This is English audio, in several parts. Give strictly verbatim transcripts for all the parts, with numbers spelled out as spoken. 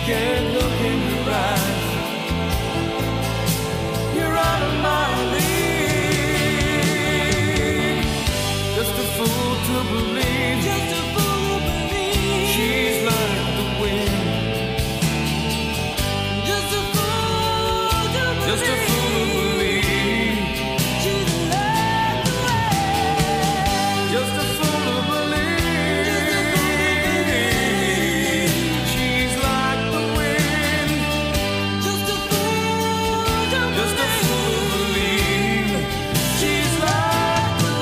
can't look in your eyes. You're out of my league. Just a fool to believe. Just a fool to believe. She's like the wind. Just a fool to believe. Just a fool to believe. She's like the wind. Just a fool to believe. She's like the wind. Just a fool to believe. Just a fool to believe. She's like the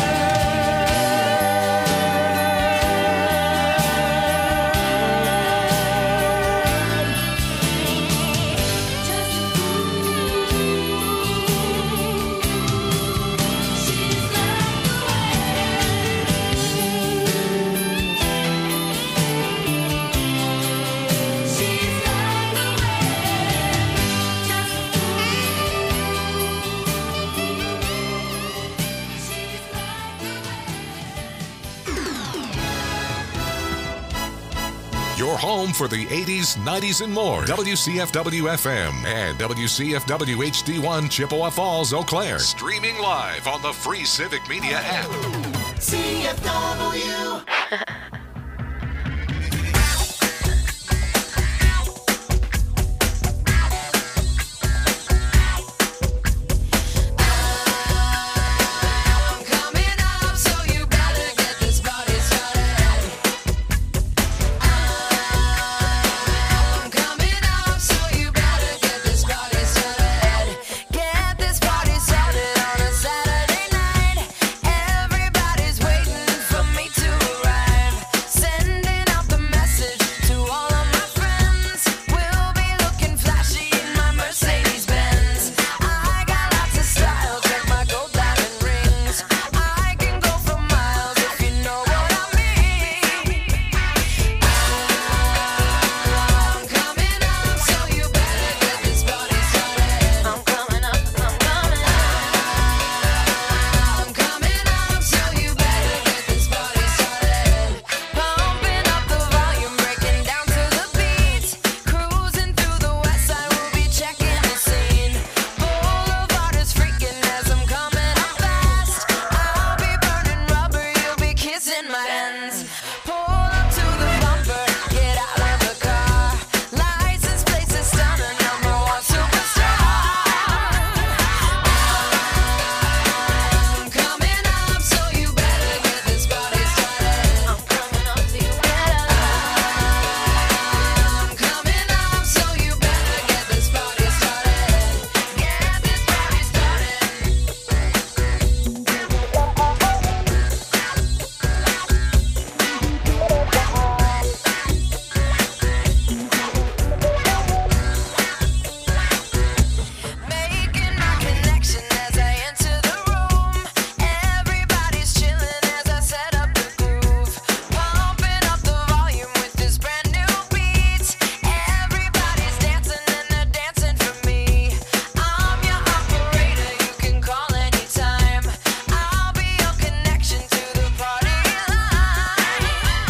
Your home for the eighties, nineties, and more. W C F W F M and W C F W H D one Chippewa Falls, Eau Claire. Streaming live on the free Civic Media app. C F W. Coming up, so you better get this party started. I'm coming up, so you better get this party started. Get this party started on a Saturday night. Everybody's waiting for me to arrive. Sending out the message to all of my friends. We'll be looking flashy in my Mercedes Benz. I got lots of style, check my gold diamond rings. I can go for miles if you know what I mean. I'm coming up, so you better get this party started. I'm coming up, I'm coming up. I'm coming up, so you better get this party started. Pumping up the volume, breaking down to the beat. Cruising through the west side, we'll be checking the scene. Boulevard is freaking as I'm coming up fast. I'll be burning rubber, you'll be kissing my hands. Pull up to the bumper, get out of the car. License plates are stunning, number one superstar. I'm coming up, so you better get this party started. I'm coming up, so you better. I'm coming up, so you better get this party started. Get this party started. Making my connection as I enter the room. Everybody's chilling as I set up the groove. Pumping up the volume with this brand new beat. Everybody's dancing and they're dancing for me. I'm your operator, you can call anytime. I'll be your connection to the party line.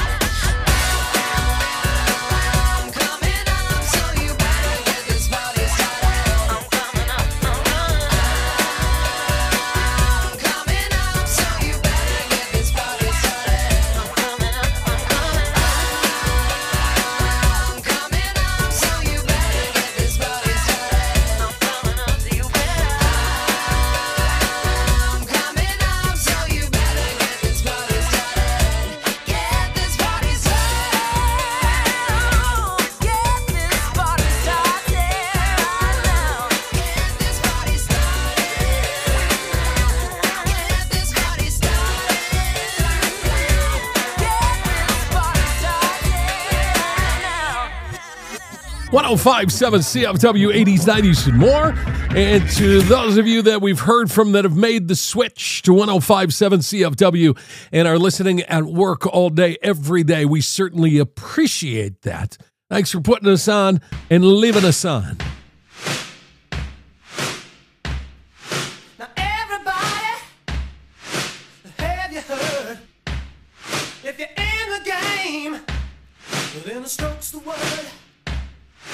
I'm coming up, so you better get this party started. I'm coming up, I'm coming up. I'm coming up, so you better get this party started. I'm coming up, I'm coming up. I'm coming up, so you better get this party started. I'm coming up, so you better. I'm coming up, so you better get this party started. Get this party started. Get this party started right now. Get this party started. Get this party started. one oh five point seven C F W eighties, nineties, and more. And to those of you that we've heard from that have made the switch to one oh five point seven C F W and are listening at work all day, every day, we certainly appreciate that. Thanks for putting us on and leaving us on. Now everybody, have you heard? If you're in the game, then the stroke's the word.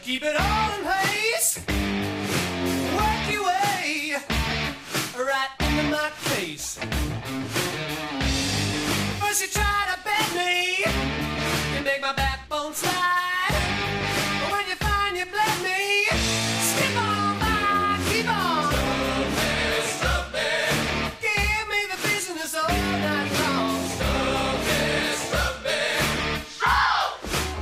Keep it all in place. Work your way right into my face. First you try to bend me, you make my backbone slide. But when you find you bled me, skip on by, keep on. Stop me, stop me. Give me the business all night long. Stop me, stop me. Stop!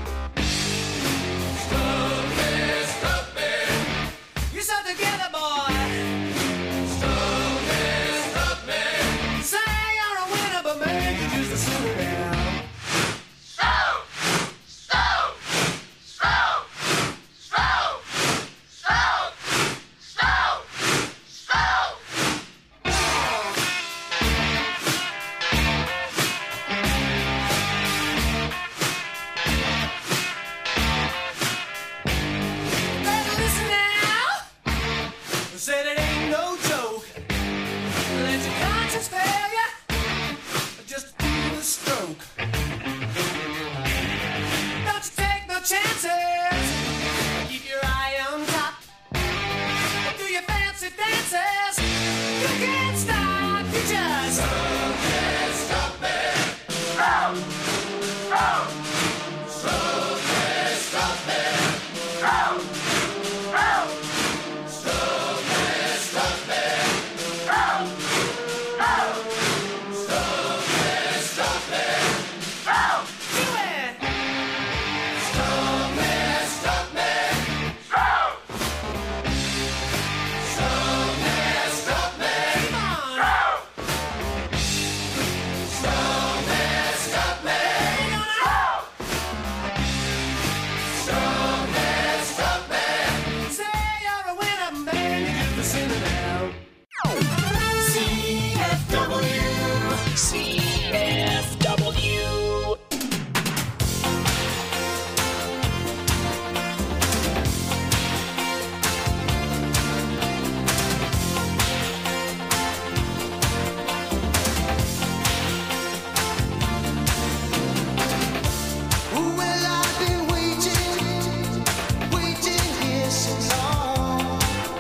Stop me, stop me. You're so together, boy. Stop me, stop me. Say you're a winner, but make it just a sinner now. Stop! Stop! Stop! Stop! Stop! Stop! Stop! Better listen now. I said it ain't no joke. Let your conscience fail you. Just do the stroke. Don't you take no chances. Keep your eye on top. Do your fancy dances. You can't stop. You just stop it, stop it. Stop, stop, stop it, stop it. Stop, stop, stop it, stop it. Stop, stop, stop it, stop it. Stop, do it. Stop it, stop it. Stop. Stop it, stop it. Come on. Stop. Stop it, stop it. Stop. Stop it, stop it. Say you're a winner, man. You get the sinner now. C F W. C F W. Well, I've been waiting, waiting here so long,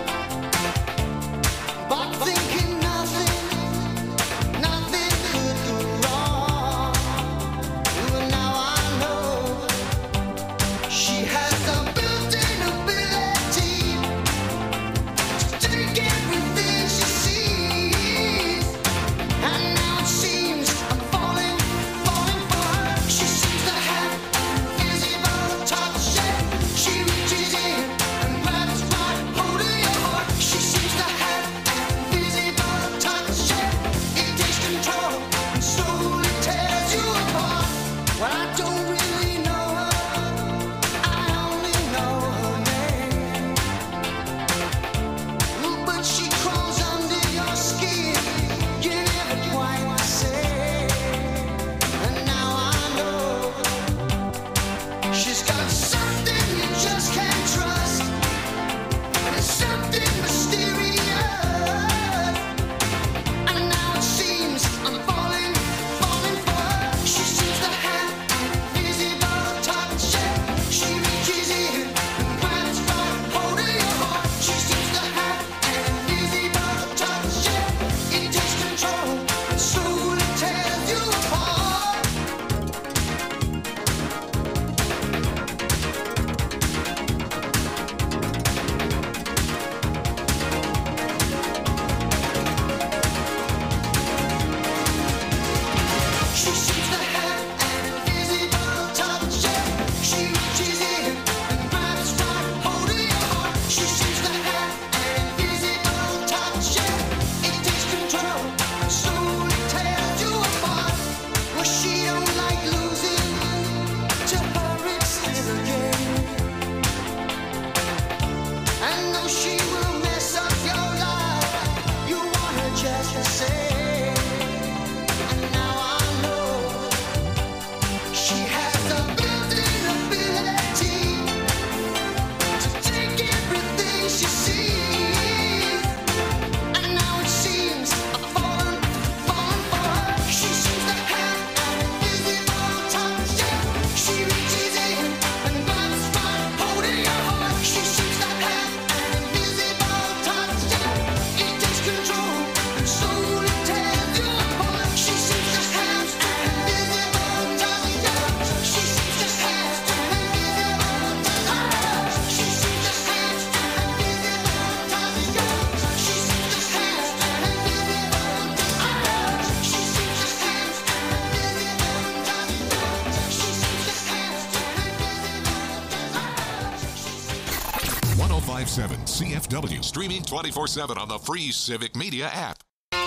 but thinking nothing, nothing could go wrong. Well, now I know she has the built-in ability to take everything she sees. And now it seems I'm falling, falling for her. She seems to have invisible touch. She reaches in and grabs right hold of your heart. She seems to have invisible touch. It takes control and slowly tears you apart. Well, I don't really know her. I only know her name. Ooh, but she crawls under your skin. You never quite the same. And now I know she's got something you just can't trust. And it's something mysterious. And now it seems I'm falling, falling for her. She seems to have five seven C F W. Streaming twenty-four seven on the free Civic Media app.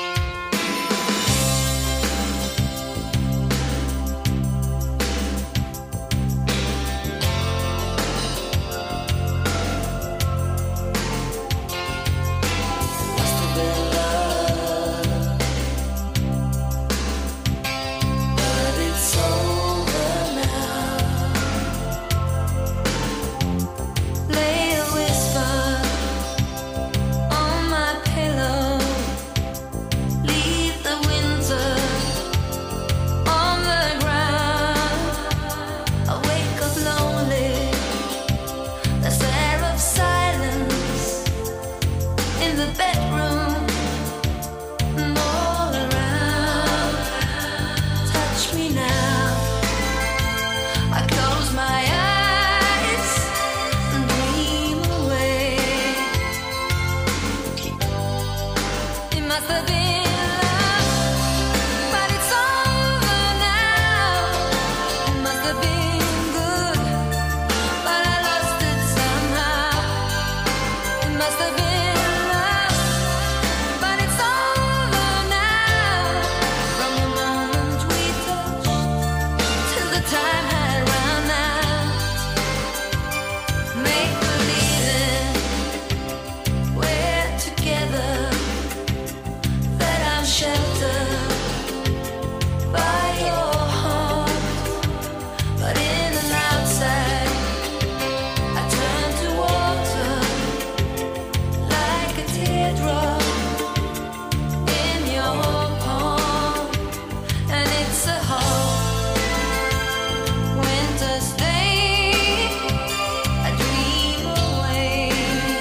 Lay a whisper on my pillow. Leave the winter on the ground. I wake up lonely. There's air of silence in the bedroom and all around. Touch me now. I close my eyes and dream away. It must have been love, but it's over now. It must have been good, but I lost it somehow. It must have been love, but it's over now. From the moment we touched till the time had run out. Make believing we're together, that I'm sheltered by your heart. But in and outside, I turn to water like a teardrop in your palm. And it's a hard winter's day. I dream away.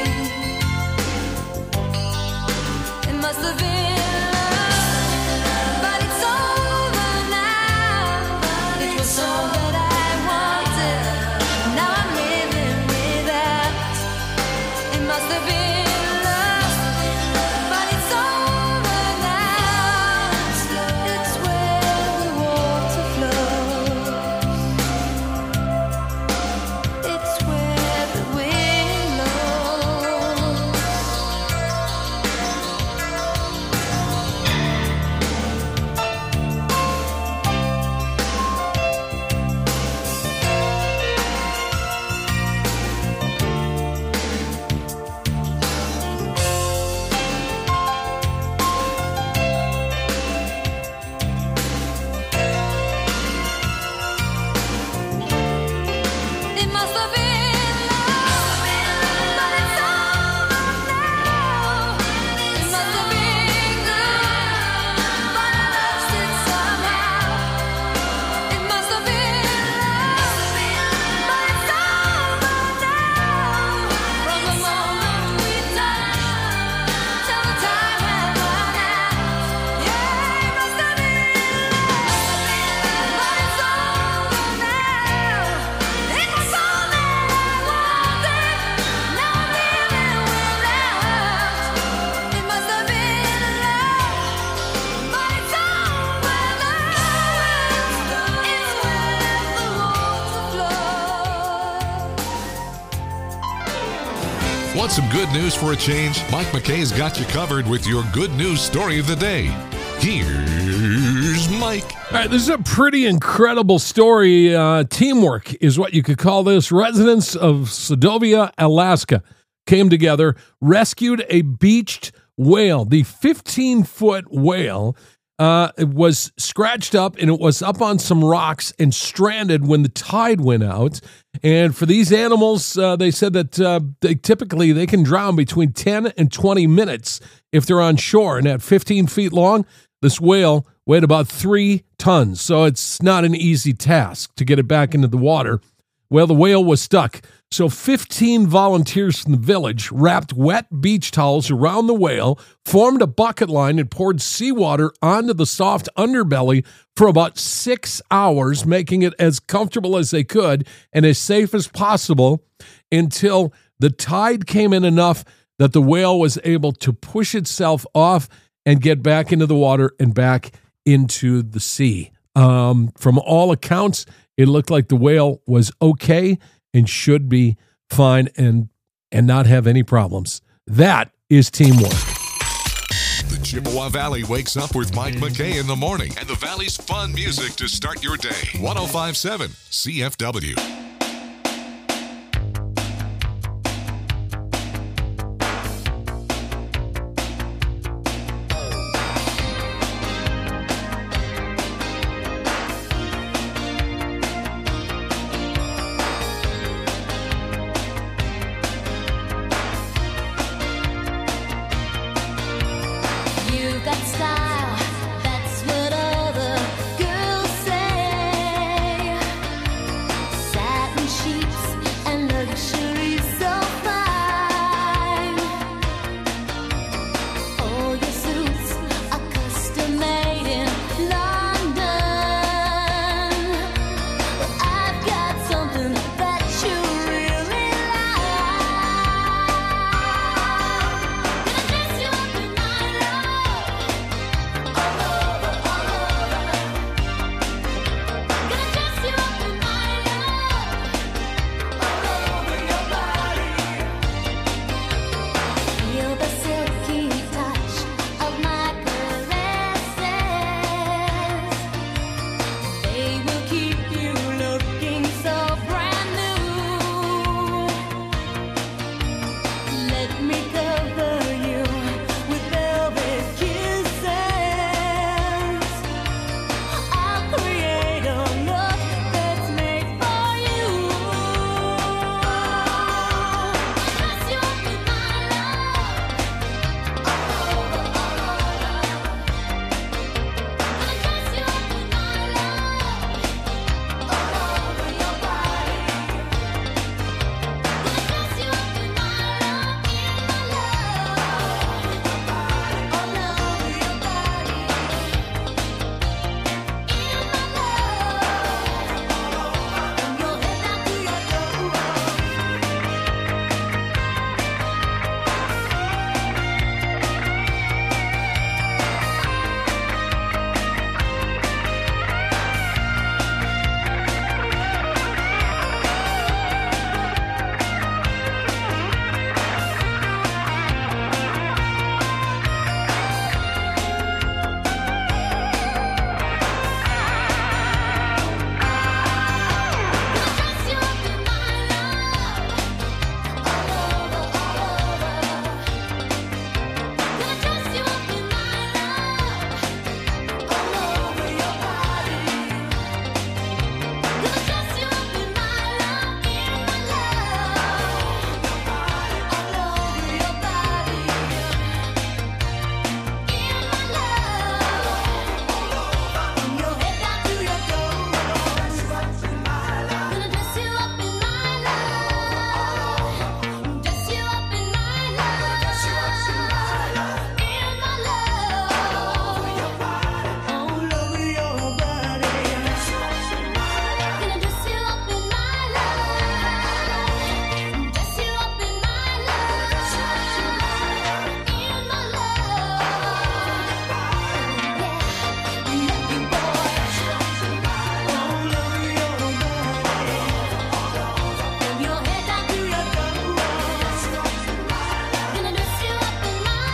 It must have been love, but it's over now. It was all that I wanted. Now I'm living without. It must have been love, but it's over now. It's where the water flows. It's where the wind blows. It must have been love, but it's over now. It must have been good, but I lost it somehow. It must have been love, but it's over now. From the moment we touched till the time had run out. Yeah, it must have been love, but it's over now. It was all that I wanted. Now I'm living without. It must have been love, but it's over now. It's where the water flows. Want some good news for a change? Mike McKay's got you covered with your good news story of the day. Here's Mike. All right, this is a pretty incredible story. Uh, teamwork is what you could call this. Residents of Sedovia, Alaska came together, rescued a beached whale. The fifteen-foot whale uh, it was scratched up, and it was up on some rocks and stranded when the tide went out. And for these animals, uh, they said that uh, they typically they can drown between ten and twenty minutes if they're on shore. And at fifteen feet long, this whale weighed about three tons. So it's not an easy task to get it back into the water. Well, the whale was stuck. So fifteen volunteers from the village wrapped wet beach towels around the whale, formed a bucket line, and poured seawater onto the soft underbelly for about six hours, making it as comfortable as they could and as safe as possible until the tide came in enough that the whale was able to push itself off and get back into the water and back into the sea. Um, from all accounts, it looked like the whale was okay and should be fine. And and not have any problems. That is teamwork. The Chippewa Valley wakes up with Mike McKay in the morning and the Valley's fun music to start your day. one oh five point seven C F W. You've got style, that's what all the girls say. Satin sheets and luxury so fine. All your suits are custom made in London. But I've got something that you really like. Gonna dress you up in my love. All over, all over. Gonna dress you up in my love. All over your body. Feel the silky touch of my caresses. They will keep you looking so brand new. Let me cover you with velvet kisses. I'll create a look that's made for you. Dress you up in my love. All over, all over. Gonna dress you up in my love. All over your body. Gonna dress you up in my love, in my love. All over your body. In my love. From your head down to your toes. Gonna dress you up in my love. All over, all over. Gonna dress you up in my love. All over your body. Gonna dress you up in my love, in my love. All over your body. In my love. From your head down to your toes. Gonna dress you up in my love. Dress you up in my love. In my love. All over your body. Gonna dress you up in my love. Dress you up in my love. In my love. Yeah, lucky boy. All over your body. From your head down to your toes. Gonna dress you up in my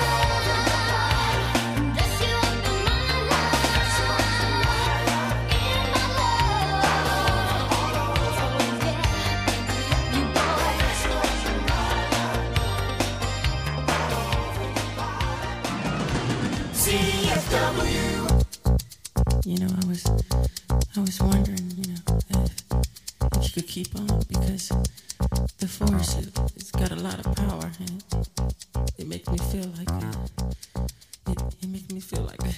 love. Dress you up in my love. In my love. Yeah, you C F W. You know, I was, I was wondering, you know, if, if you could keep on, because the force, it, it's got a lot of power, and it, it makes me feel like, uh, it, it makes me feel like.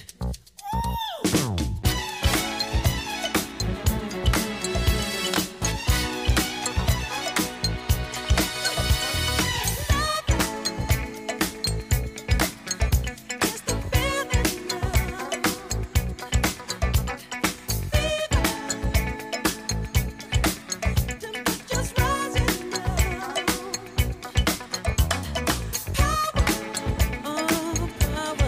Just rising now. Power, oh, power.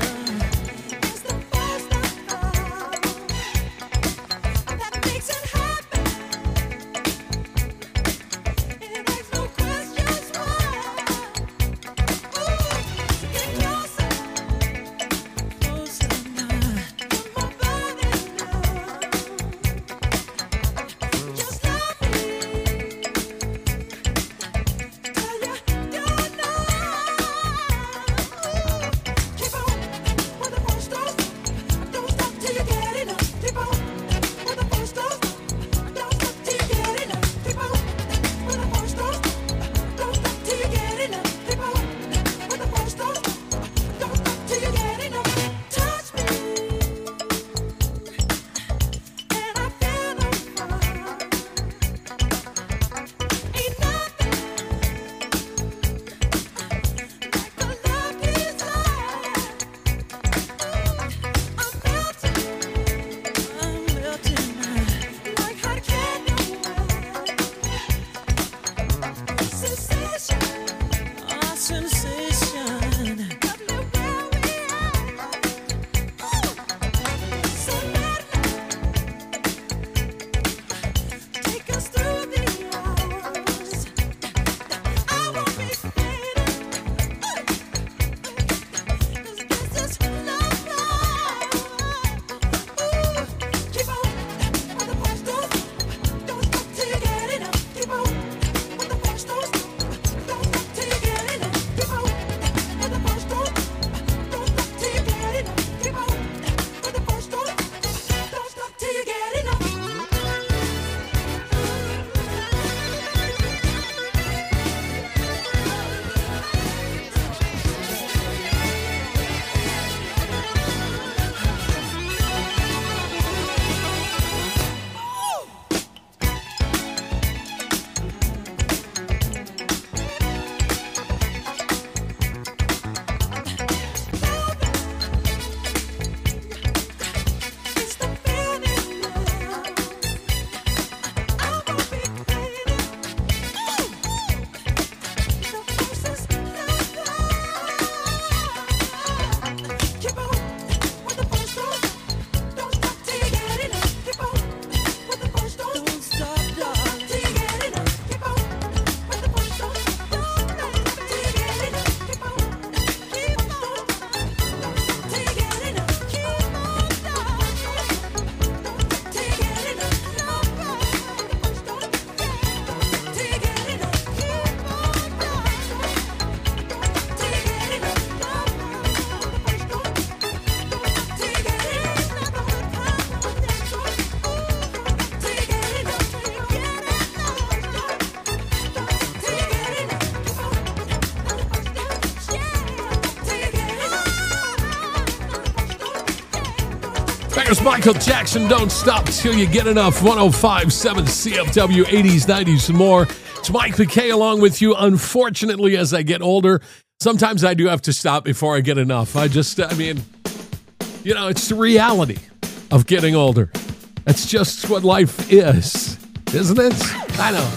Here's Michael Jackson, Don't Stop Till You Get Enough. one oh five point seven C F W, eighties, nineties, and more. It's Mike McKay along with you. Unfortunately, as I get older, sometimes I do have to stop before I get enough. I just, I mean, you know, it's the reality of getting older. That's just what life is, isn't it? I know.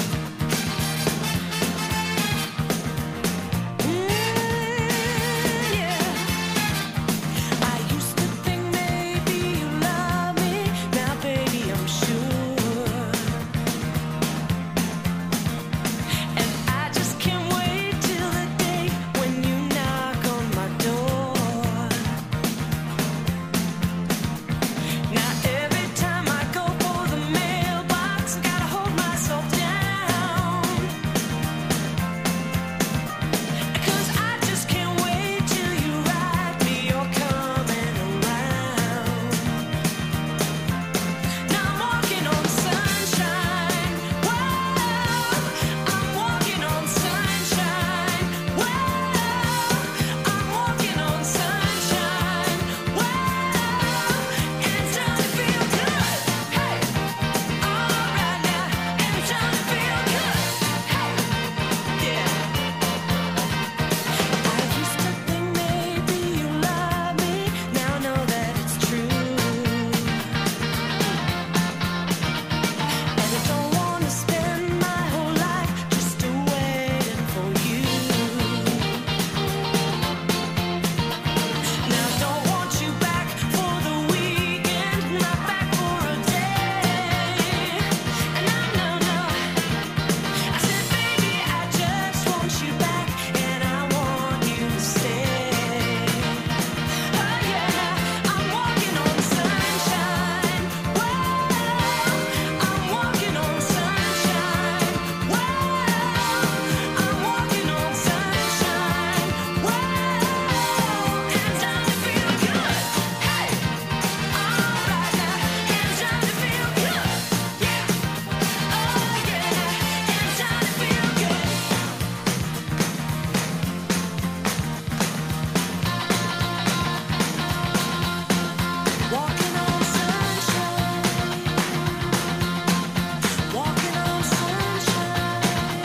I used to think maybe you love me. Now, baby, I'm sure. And I just can't wait till the day when you knock on my door. Now, every time I go for the mailbox, gotta hold myself down. 'Cause I just can't wait till you write me you're coming around. Now I'm walking on sunshine. Whoa, I'm walking on sunshine. Whoa, I'm walking on sunshine. Whoa, and it's starting to feel good. Hey, all right now, and it's starting to feel good. Hey, yeah. I used to think maybe you love me. Now I know that it's true. And I don't wanna spend my whole life just waiting for you. Now I don't want you back for the weekend, not back for a day. And I know, no, I said, baby, I just want you back, and I want you to stay. Oh yeah, I'm walking on sunshine. Whoa, I'm walking on sunshine. Whoa, I'm walking on sunshine. Whoa, and it's starting to feel good. Hey, all right now, and it's starting to feel good. Yeah, oh yeah, and it's starting to feel good. Walking on sunshine. Walking on sunshine.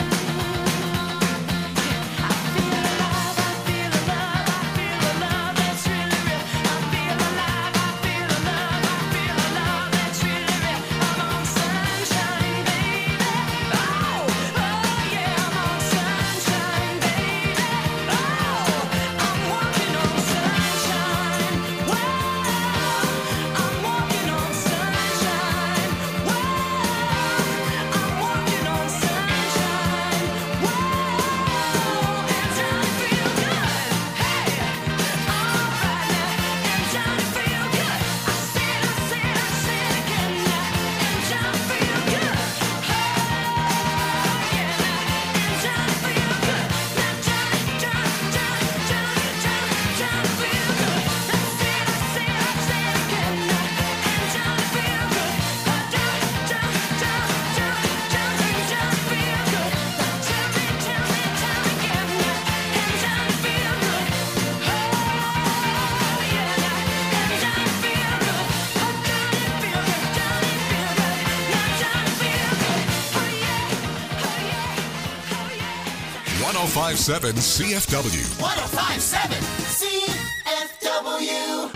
I feel alive, I feel alive, I feel alive, that's really real. I feel alive, I feel alive, I feel alive, that's really real. I'm on sunshine, baby. Oh, oh yeah, I'm on sunshine, baby. Oh, I'm walking on sunshine. Whoa, I'm walking on sunshine. Whoa, I'm walking on sunshine. Whoa, and it's starting to feel good. Hey, all right now, and it's starting to feel good. I said, I said, I said again now, and it's starting to feel good. Oh yeah, and it's starting to feel good. Now, Johnny, Johnny, Johnny, Johnny, Johnny, Johnny, feel good. I said, I said, I said again now, and it's starting to feel good. Oh, Johnny, Johnny, Johnny, Johnny, Johnny, Johnny, feel good. Now, tell me, tell me, tell me again now, and it's starting to feel good. Oh yeah, now, and it's starting to feel good. Oh, Johnny, feel good, Johnny, feel good. Now, Johnny, feel good. Oh yeah, oh yeah, oh yeah. one oh five point seven C F W. one oh five point seven C F W.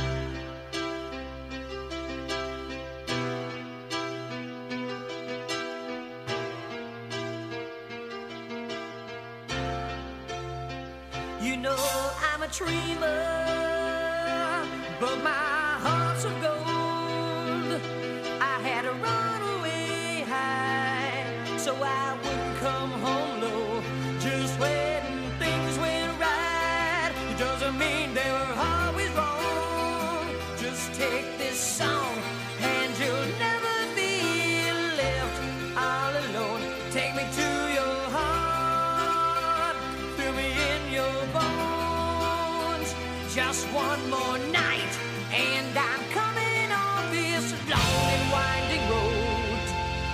You know I'm a dreamer, but my heart's of gold. I had to run away high, so I wouldn't come home low. Just when things went right, it doesn't mean they were always wrong. Just take this song, and you'll never be left all alone. Take me to your heart, feel me in your bones. Just one more night, and I'm coming on this long and winding road.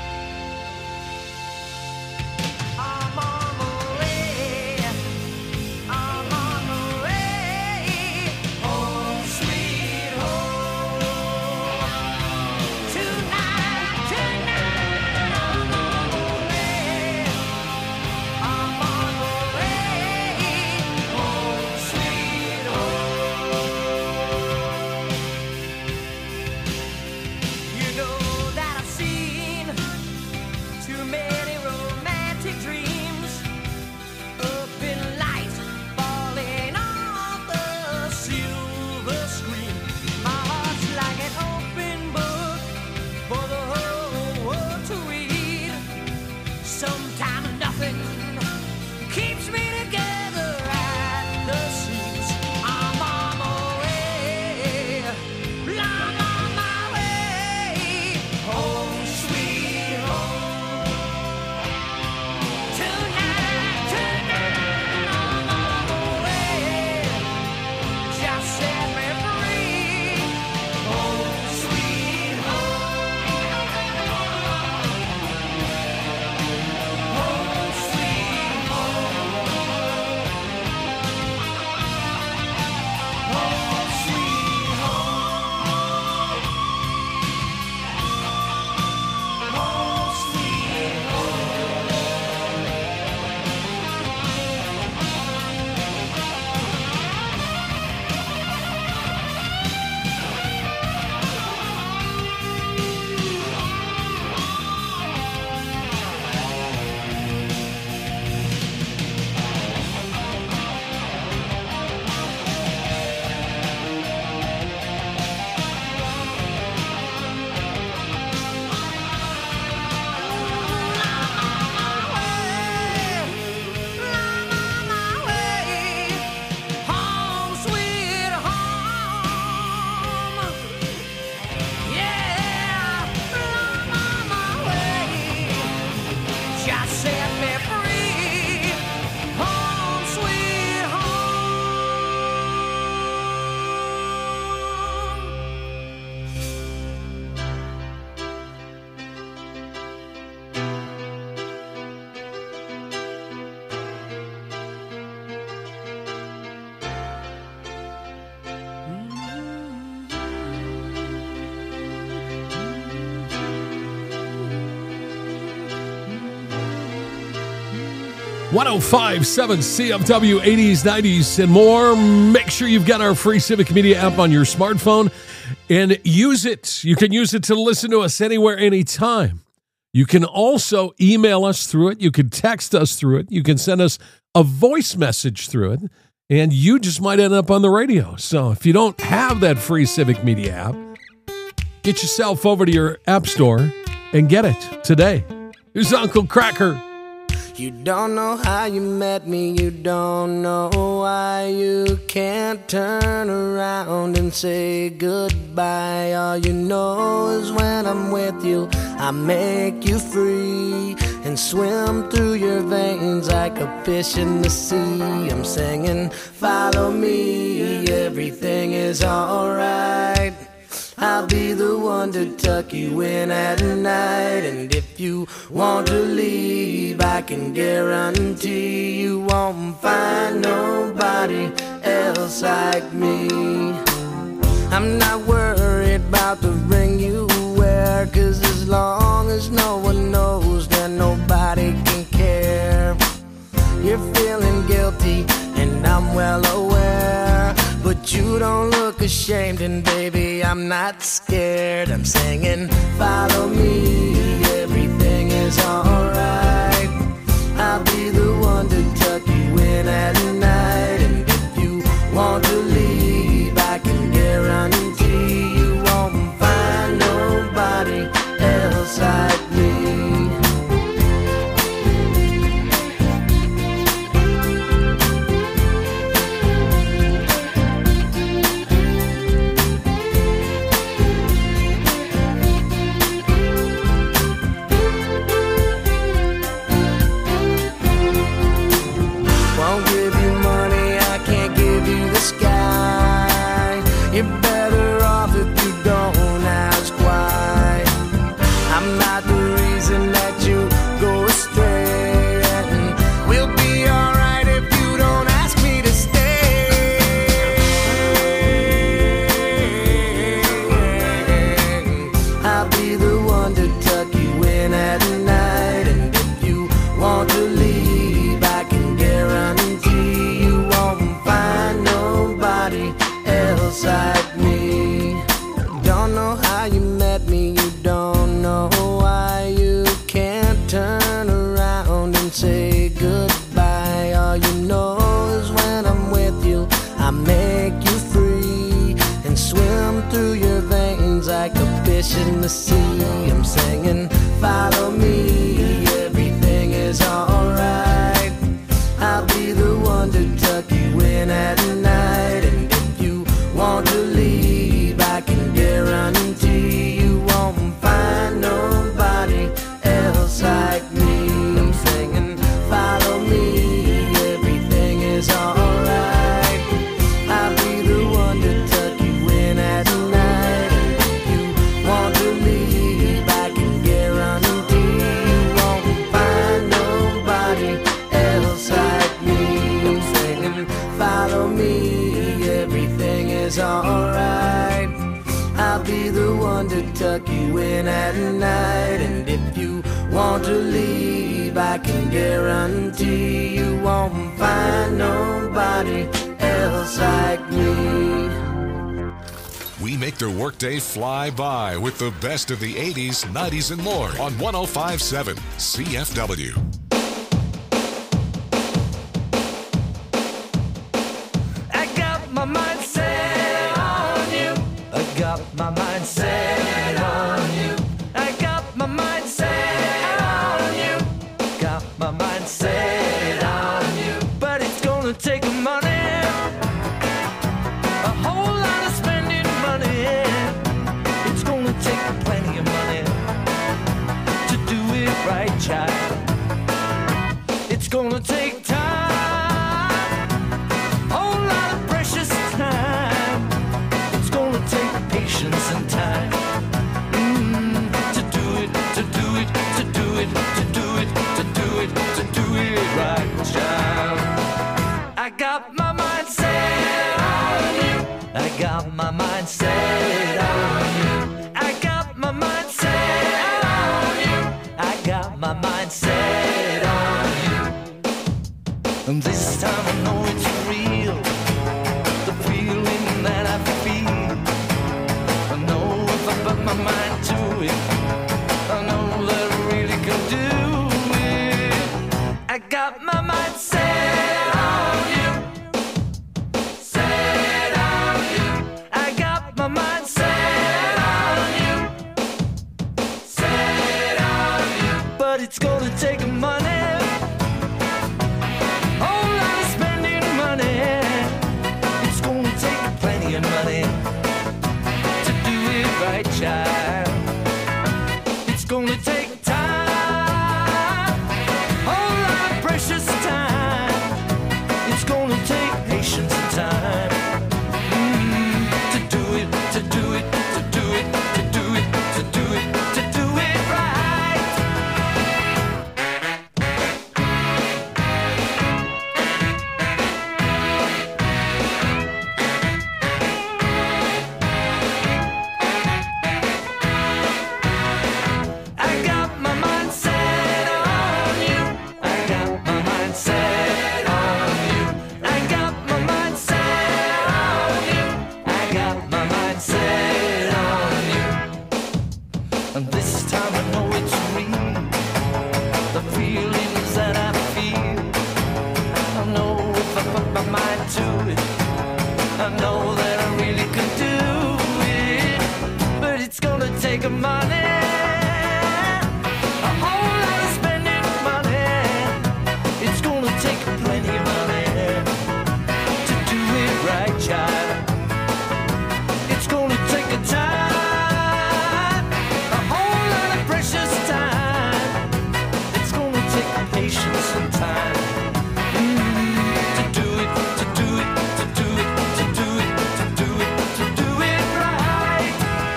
I'm on my way, I'm on my way, home sweet home. too many romantic dreams. Open lights falling off the silver screen. My heart's like an open book for the whole world to read. Sometimes nothing keeps me together at the seams. I'm on my way, I'm on my way, home sweet home. Tonight, tonight, I'm on my way, just set me free, home sweet home, home sweet home, home sweet home, home sweet home. Home sweet home. Yeah, I'm on my way. Just set me free. Home sweet home. one oh five point seven C F W, eighties, nineties, and more. Make sure you've got our free Civic Media app on your smartphone and use it. You can use it to listen to us anywhere, anytime. You can also email us through it. You can text us through it. You can send us a voice message through it, and you just might end up on the radio. So if you don't have that free Civic Media app, get yourself over to your app store and get it today. Here's Uncle Cracker. You don't know how you met me, you don't know why you can't turn around and say goodbye. All you know is when I'm with you, I make you free and swim through your veins like a fish in the sea. I'm singing, follow me, everything is alright. I'll be the one to tuck you in at night. And if you want to leave, I can guarantee you won't find nobody else like me. I'm not worried about the ring you wear, 'cause as long as no one knows, then nobody can care. You're feeling guilty, and I'm well aware, but you don't look ashamed, and baby, I'm not scared. I'm singing, follow me, everything is alright. I'll be the one to tuck you in at night. And if you want to leave, I can guarantee you won't find nobody else like me. the sea. I'm singing, follow me, everything is alright. I'll be the one to tuck you in at night. And if you want to leave, I can guarantee you won't find nobody else like me. I'm singing, follow me, everything is alright. I'll be the one to tuck you in at night. And if you want to leave, I can guarantee you won't find nobody else like me. I'm singing, follow me, everything is alright. I'll be the one to tuck you in at night. And if you want to leave, I can guarantee you won't find nobody else like me. We make the workday fly by with the best of the eighties, nineties, and more on one oh five point seven C F W. I got my mind set on you. I got my mind set on you. I got my mind set on you. Got my mind set on you. But it's gonna take money. A whole lot of spending money. It's gonna take plenty of money to do it right, child. It's gonna take time. Whole lot of precious time. It's gonna take patience and time. Mm, to do it, to do it, to do it, to do it, to do it, to do it right, child. I got my mind set on you. I got my mind set on you. I got my mind set on you. I got my mind set on you. And this time I know it's real. The feeling that I feel. I know if I put my mind to it, I know that I really can do it. I got my mind set on you. Set on you. I got my mind set on you. Set on you. But it's gonna take money. Whole lot of spending money. It's gonna take plenty of money to do it right, child. It's gonna take time. Whole lot of precious time. It's gonna take patience and time. Mm, to do it, to do it, to do it, to do it, to do it, to do it right. I got my mind set on you. I got my mind set on you. I got my mind set on you. I got my mind set on you. And this time I know it's real. The feelings that I feel. I know if I put my mind to it, I know that I really can do it. But it's gonna take a money. A whole lot of spending money. It's gonna take plenty of money to do it right, child. It's gonna take a time. A whole lot of precious time. It's gonna take patience and time. Mm, to do it, to do it, to do it, to do it, to do it, to do it right.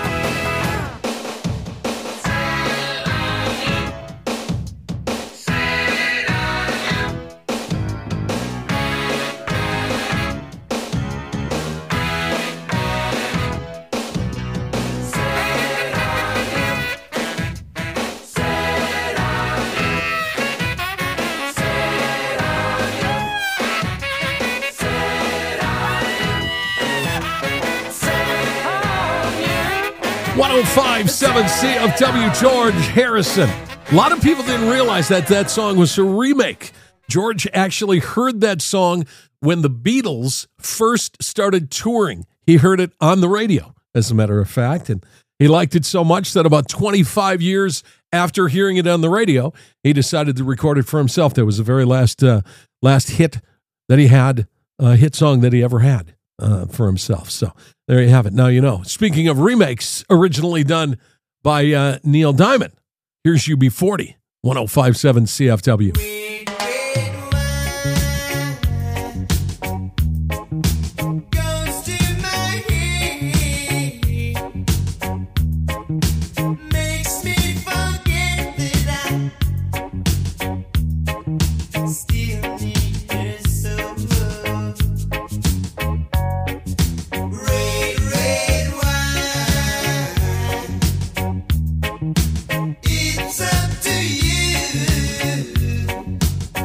Set on you. Set on you. Set on you. Set on you. Set on you. Set on you. Set on you. one oh five point seven C F W, George Harrison. A lot of people didn't realize that that song was a remake. George actually heard that song when the Beatles first started touring. He heard it on the radio, as a matter of fact, and He liked it so much that about twenty-five years after hearing it on the radio, he decided to record it for himself. That was the very last uh, last hit that he had, uh, hit song that he ever had uh, for himself. So there you have it. Now you know. Speaking of remakes, originally done by uh, Neil Diamond, here's U B forty, one oh five point seven C F W. It's up to you.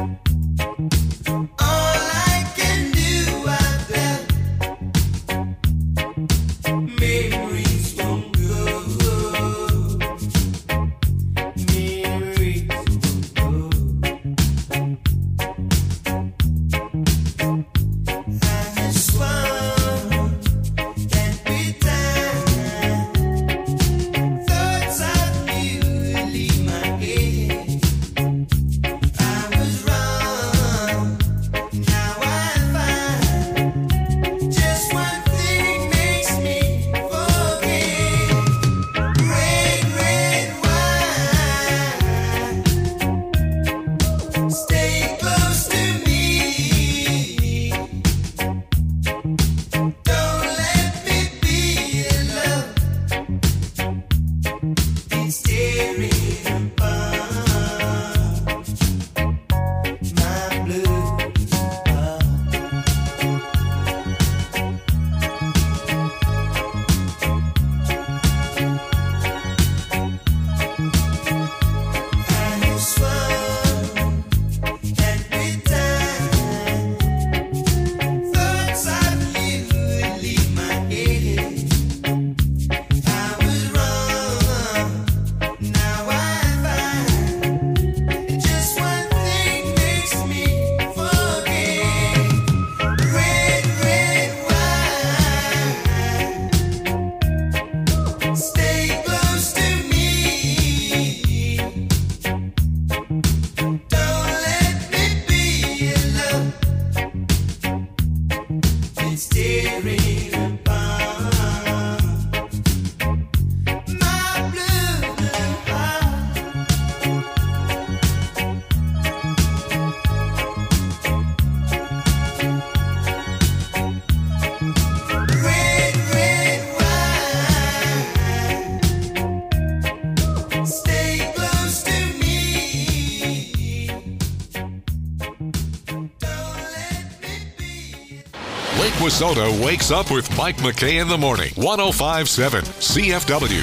Lake Wissota wakes up with Mike McKay in the morning. one oh five point seven C F W.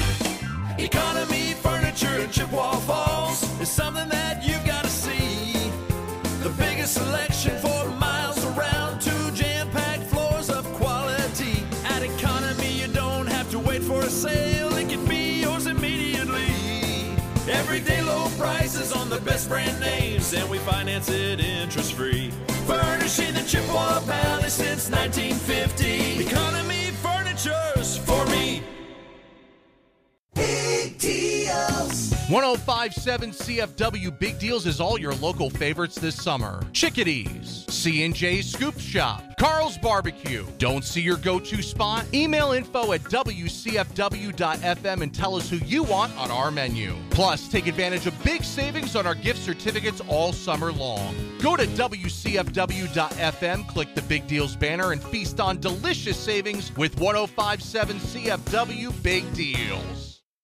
Economy Furniture in Chippewa Falls is something that you've got to see. The biggest selection for miles around, two jam-packed floors of quality. At Economy, you don't have to wait for a sale. It can be yours immediately. Everyday low prices on the best brand names, and we finance it interest-free. Furnishing the Chippewa Valley since nineteen fifty. Economy Furniture's for me. Big deals. one oh five point seven C F W Big Deals is all your local favorites this summer. Chickadees, C and J Scoop Shop, Carl's Barbecue. Don't see your go-to spot? Email info at W C F W dot F M and tell us who you want on our menu. Plus, take advantage of big savings on our gift certificates all summer long. Go to W C F W dot F M, click the Big Deals banner, and feast on delicious savings with one oh five point seven C F W Big Deals.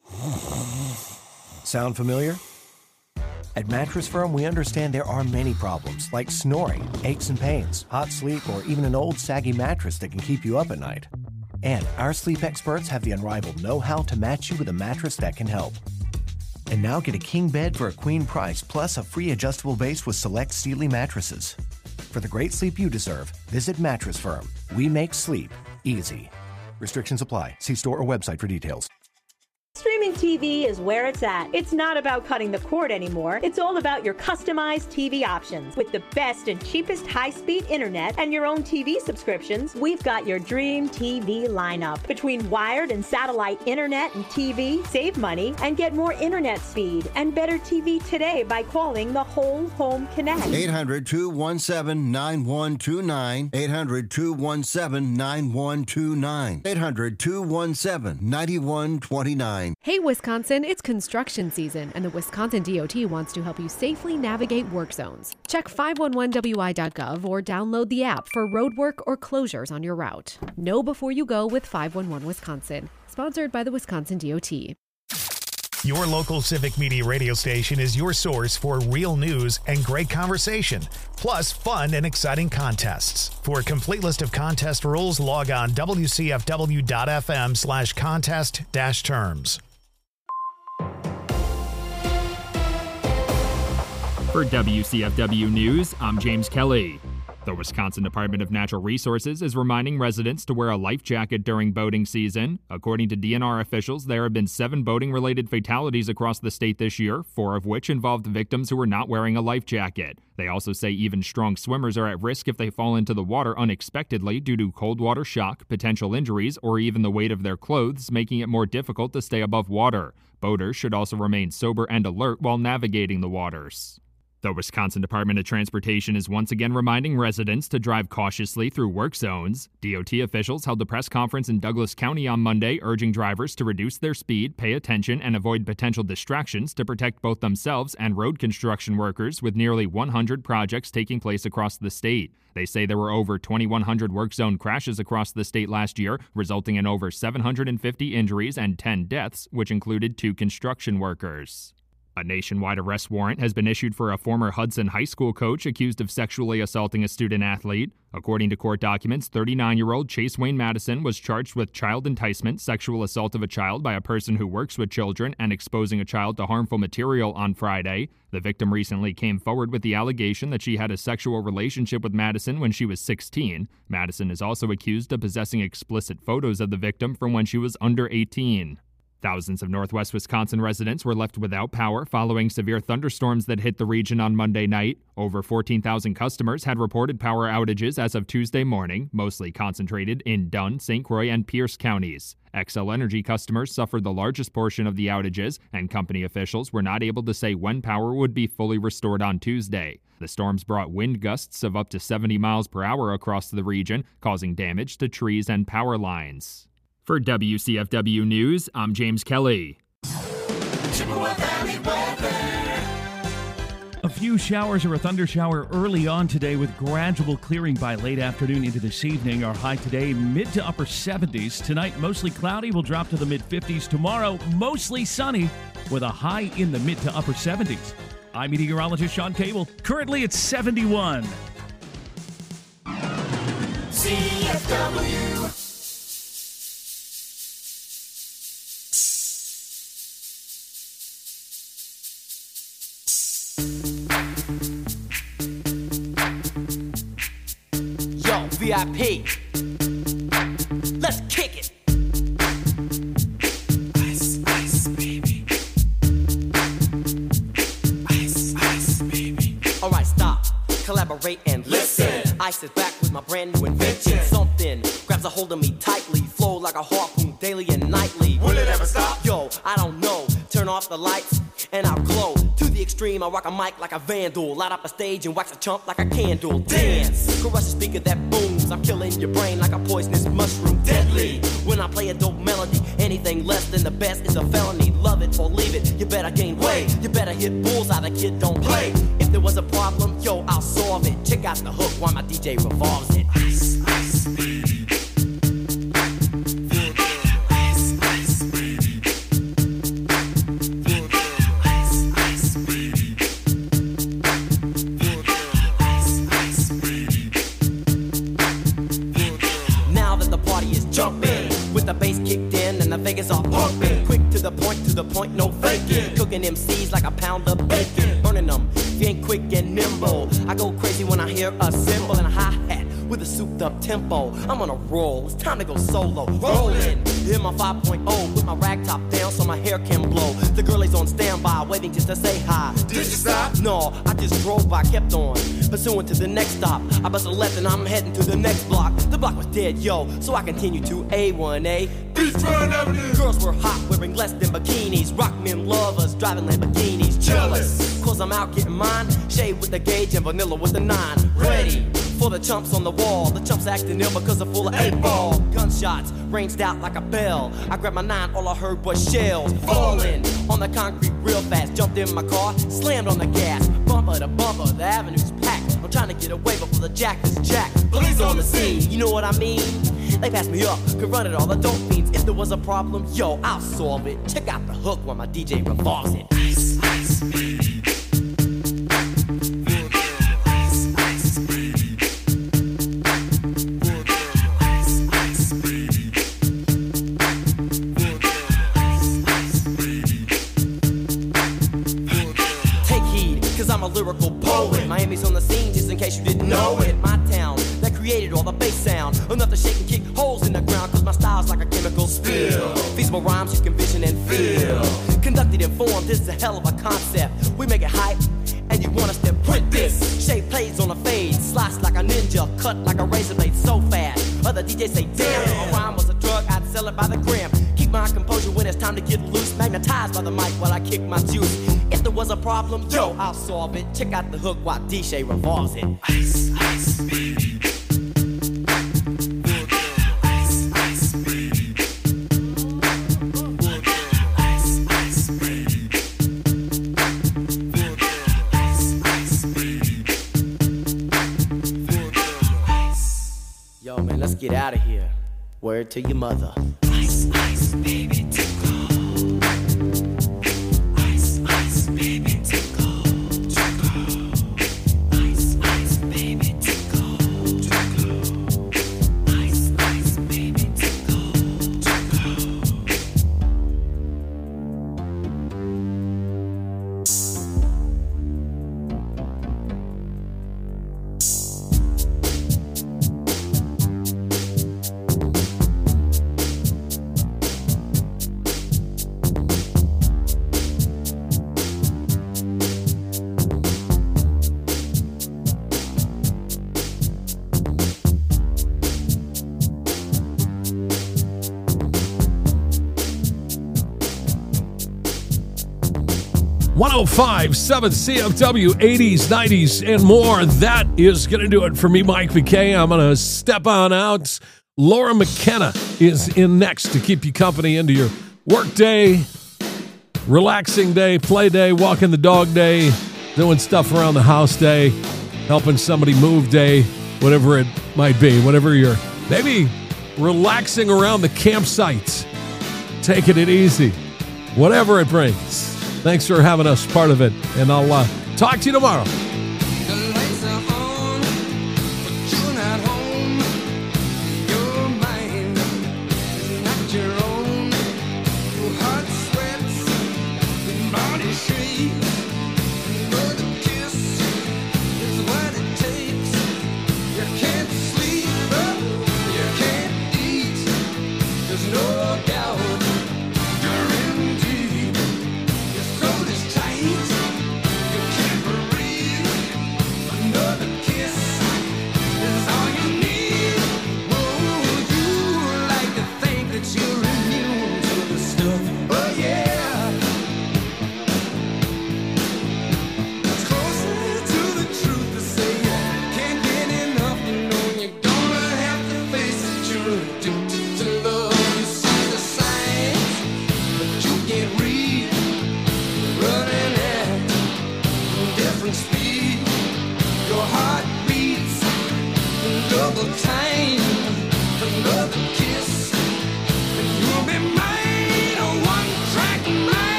Sound familiar? At Mattress Firm, we understand there are many problems, like snoring, aches and pains, hot sleep, or even an old saggy mattress that can keep you up at night. And our sleep experts have the unrivaled know-how to match you with a mattress that can help. And now get a king bed for a queen price, plus a free adjustable base with select Sealy mattresses. For the great sleep you deserve, visit Mattress Firm. We make sleep easy. Restrictions apply. See store or website for details. Streaming streaming T V is where it's at. It's not about cutting the cord anymore. It's all about your customized T V options. With the best and cheapest high-speed internet and your own T V subscriptions, we've got your dream T V lineup. Between wired and satellite internet and T V, save money and get more internet speed and better T V today by calling the Whole Home Connect. eight hundred, two one seven, nine one two nine. eight hundred, two one seven, nine one two nine. eight hundred, two one seven, nine one two nine. Hey, Wisconsin, it's construction season, and the Wisconsin D O T wants to help you safely navigate work zones. Check five one one W I dot gov or download the app for roadwork or closures on your route. Know before you go with five one one Wisconsin, sponsored by the Wisconsin D O T. Your local Civic Media radio station is your source for real news and great conversation, plus fun and exciting contests. For a complete list of contest rules, log on W C F W dot F M slash contest dash terms. For W C F W News, I'm James Kelly. The Wisconsin Department of Natural Resources is reminding residents to wear a life jacket during boating season. According to D N R officials, there have been seven boating-related fatalities across the state this year, four of which involved victims who were not wearing a life jacket. They also say even strong swimmers are at risk if they fall into the water unexpectedly due to cold water shock, potential injuries, or even the weight of their clothes, making it more difficult to stay above water. Boaters should also remain sober and alert while navigating the waters. The Wisconsin Department of Transportation is once again reminding residents to drive cautiously through work zones. D O T officials held a press conference in Douglas County on Monday, urging drivers to reduce their speed, pay attention, and avoid potential distractions to protect both themselves and road construction workers, with nearly one hundred projects taking place across the state. They say there were over twenty-one hundred work zone crashes across the state last year, resulting in over seven hundred fifty injuries and ten deaths, which included two construction workers. A nationwide arrest warrant has been issued for a former Hudson High School coach accused of sexually assaulting a student athlete. According to court documents, thirty-nine-year-old Chase Wayne Madison was charged with child enticement, sexual assault of a child by a person who works with children, and exposing a child to harmful material on Friday. The victim recently came forward with the allegation that she had a sexual relationship with Madison when she was sixteen. Madison is also accused of possessing explicit photos of the victim from when she was under eighteen. Thousands of northwest Wisconsin residents were left without power following severe thunderstorms that hit the region on Monday night. Over fourteen thousand customers had reported power outages as of Tuesday morning, mostly concentrated in Dunn, Saint Croix, and Pierce counties. Xcel Energy customers suffered the largest portion of the outages, and company officials were not able to say when power would be fully restored on Tuesday. The storms brought wind gusts of up to seventy miles per hour across the region, causing damage to trees and power lines. For W C F W News, I'm James Kelly. A few showers or a thunder shower early on today with gradual clearing by late afternoon into this evening. Our high today, mid to upper seventies. Tonight, mostly cloudy, will drop to the mid fifties. Tomorrow, mostly sunny with a high in the mid to upper seventies. I'm meteorologist Sean Cable. Currently, it's seventy-one. C F W. V I P. Let's kick it. Ice, ice, baby. Ice, ice, baby. All right, stop. Collaborate and listen. Ice is back with my brand new invention. Something grabs a hold of me tightly. Flow like a harpoon daily and nightly. Will it ever stop? Yo, I don't know. Turn off the lights and I'll glow. To the extreme, I rock a mic like a vandal. Light up a stage and wax a chump like a candle. Dance, crush a speaker that booms. I'm killing your brain like a poisonous mushroom. Deadly, when I play a dope melody. Anything less than the best is a felony. Love it or leave it, you better gain weight. You better hit bullseye, the kid don't play. If there was a problem, yo, I'll solve it. Check out the hook while my D J revolves it. Ice, ice, baby. The bass kicked in and the Vegas are pumping. Quick to the point, to the point, no faking. Cooking M Cs like a pound of bacon. Burning them, if you ain't quick and nimble. I go crazy when I hear a cymbal and a hi-hat with a souped up tempo. I'm on a roll, it's time to go solo. Rollin', hit my five point oh, put my rag top down so my hair can blow. The girl is on standby, waiting just to say hi. Did you stop? No, I just drove by, kept on, pursuing to the next stop. I bust a left and I'm heading to the next block. The block was dead, yo, so I continued to A one A. Beachfront Avenue. Girls were hot, wearing less than bikinis. Rock men lovers, driving Lamborghinis. Jealous, cause I'm out getting mine. Shade with the gauge and vanilla with the nine. Ready for the chumps on the wall. The chumps acting ill because they're full of eight ball. Gunshots ranged out like a bell. I grabbed my nine, all I heard was shells falling on the concrete real fast. Jumped in my car, slammed on the gas. Bumper to bumper, the avenue's packed. I'm trying to get away before the jack is jacked. Police on the scene, you know what I mean? They passed me up, could run it all, the dope fiends. If there was a problem, yo, I'll solve it. Check out the hook while my D J revolves it. Ice, ice, baby. I'm a lyrical poet. Miami's on the scene, just in case you didn't know it. My town that created all the bass sound, enough to shake and kick holes in the ground. Cause my style's like a chemical spill. Feasible rhymes you can vision and feel. Conducted in form, this is a hell of a concept. We make it hype, and you want us to print this. Shape plays on a fade, slice like a ninja, cut like a razor blade so fast. Other D Js say, damn, if a rhyme was a drug, I'd sell it by the gram. Keep my composure when it's time to get loose. Magnetized by the mic while I kick my juice. If there was a problem, yo, I'll solve it. Check out the hook while D J revolves it. Ice, ice, baby. Ice, ice, baby. Ice, ice, baby. Ice, ice, baby. Yo, man, let's get out of here. Word to your mother. Ice, ice, baby. one oh five point seven C F W, eighties, nineties, and more. That is going to do it for me, Mike McKay. I'm going to step on out. Laura McKenna is in next to keep you company into your work day, relaxing day, play day, walking the dog day, doing stuff around the house day, helping somebody move day, whatever it might be, whatever you're maybe relaxing around the campsite, taking it easy, whatever it brings. Thanks for having us part of it, and I'll uh, talk to you tomorrow.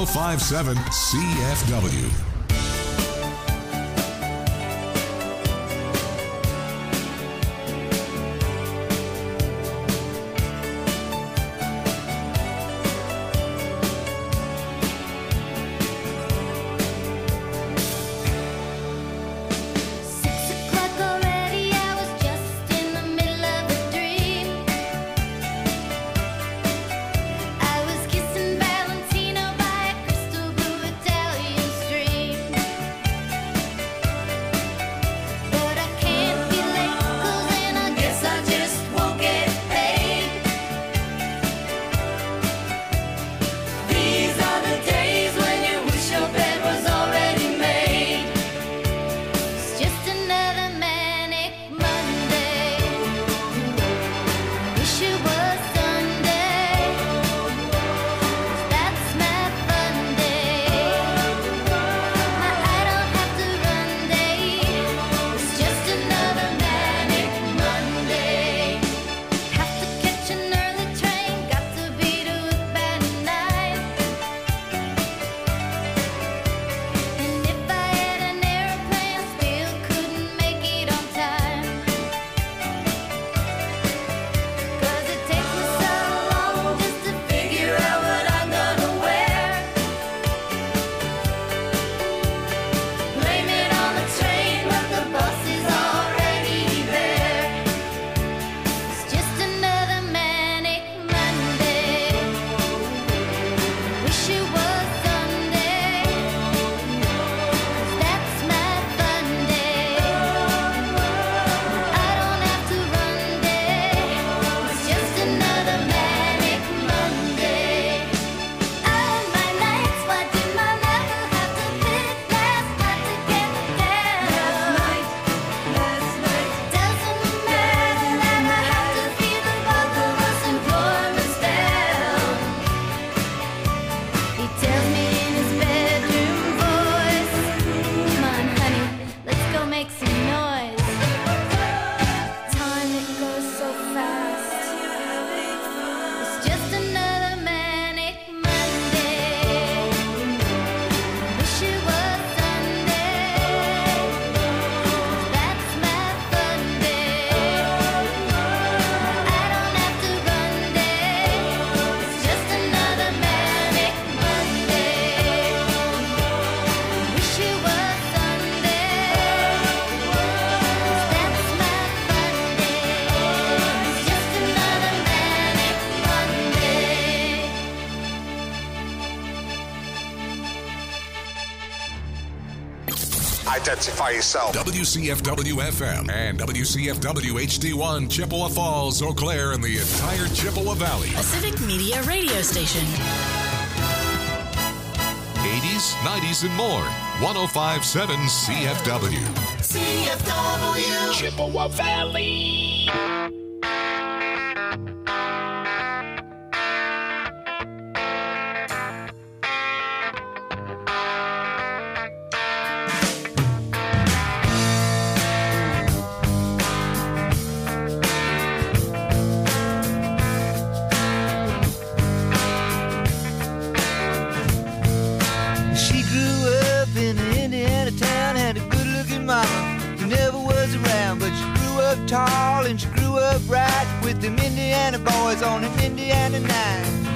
oh five point seven C F W. Identify yourself. W C F W F M and W C F W H D one, Chippewa Falls, Eau Claire, and the entire Chippewa Valley. A Civic Media radio station. eighties, nineties, and more. one oh five point seven C F W. C F W. Chippewa Valley. She grew up in an Indiana town, had a good-looking mama who never was around, but she grew up tall and she grew up right with them Indiana boys on an Indiana night.